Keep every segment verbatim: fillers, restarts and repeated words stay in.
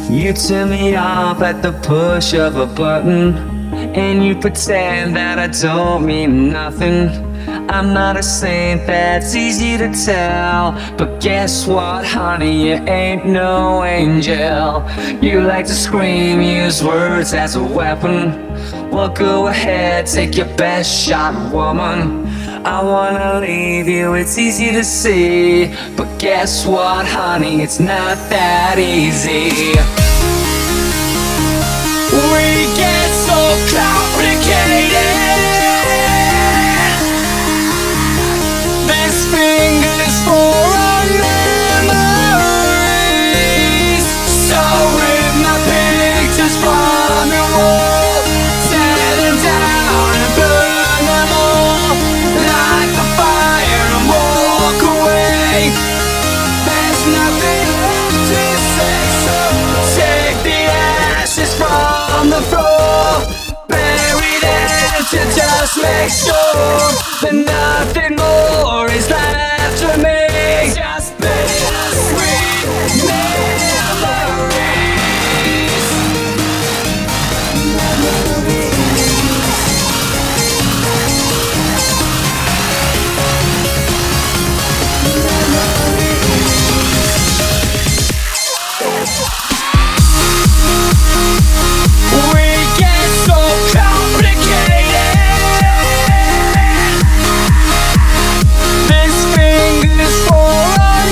You turn me off at the push of a button, and you pretend that I don't mean nothing. I'm not a saint, that's easy to tell, but guess what, honey, you ain't no angel. You like to scream, use words as a weapon. Well, go ahead, take your best shot, woman. I wanna leave you, it's easy to see, but guess what, honey, it's not that easy. We get so complicated. This finger's for our memories. So rip my pictures from your wall, tear them down and burn them all. Light the fire and walk away. There's nothing left to say, so take the ashes from the floor, bury them to just make sure that nothing more is left for me. Just bittersweet memories. We get so complicated. This finger's for our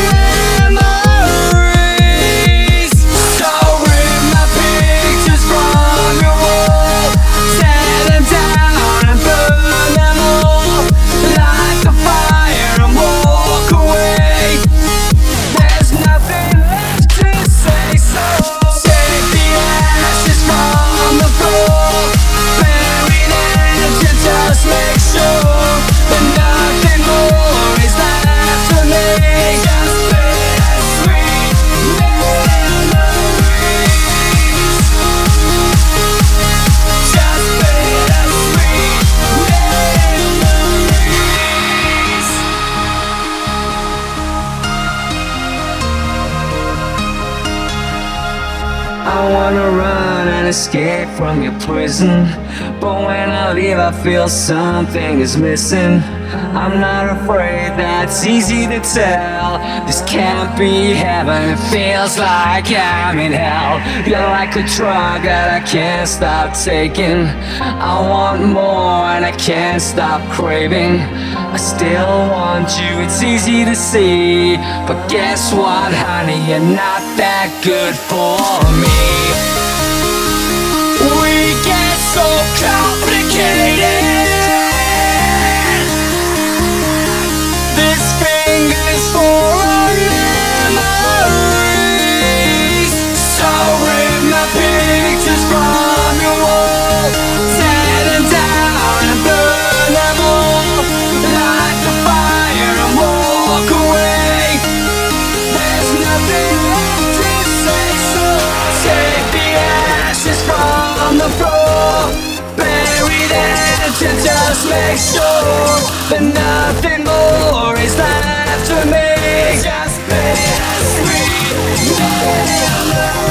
memories. So rip my pictures from your wall, tear them down and burn them all. Light the fire and walk away. There's nothing left to say, so take the ashes from the floor, bury them to just make sure that nothing more is left for me. Just bittersweet memories. Just bittersweet memories. I wanna run and escape from your prison, but when I leave I feel something is missing. I'm not afraid, that's easy to tell. This can't be heaven, it feels like I'm in hell. You're like a drug that I can't stop taking. I want more and I can't stop craving. I still want you, it's easy to see, but guess what, honey, you're not that good for me. We get so complicated. This finger's for our memories. So rip my pictures from your wall, tear them down and burn them all. Light the fire and walk away. There's nothing left to say, so take the ashes from the floor, bury them to just make sure that nothing more is left for me. Just bittersweet memories.